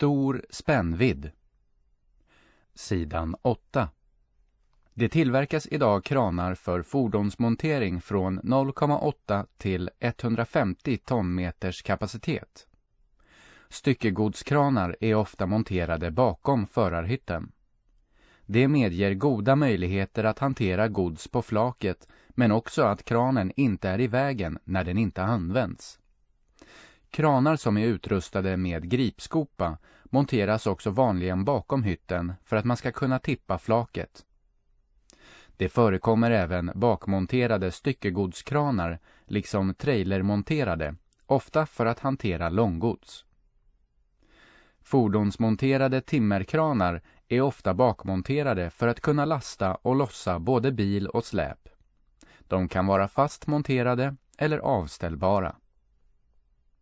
Stor spännvidd. Sidan 8. Det tillverkas idag kranar för fordonsmontering från 0,8 till 150 tonmeters kapacitet. Styckegodskranar är ofta monterade bakom förarhytten. Det medger goda möjligheter att hantera gods på flaket, men också att kranen inte är i vägen när den inte används. Kranar som är utrustade med gripskopa monteras också vanligen bakom hytten för att man ska kunna tippa flaket. Det förekommer även bakmonterade styckegodskranar liksom trailermonterade, ofta för att hantera långgods. Fordonsmonterade timmerkranar är ofta bakmonterade för att kunna lasta och lossa både bil och släp. De kan vara fast monterade eller avställbara.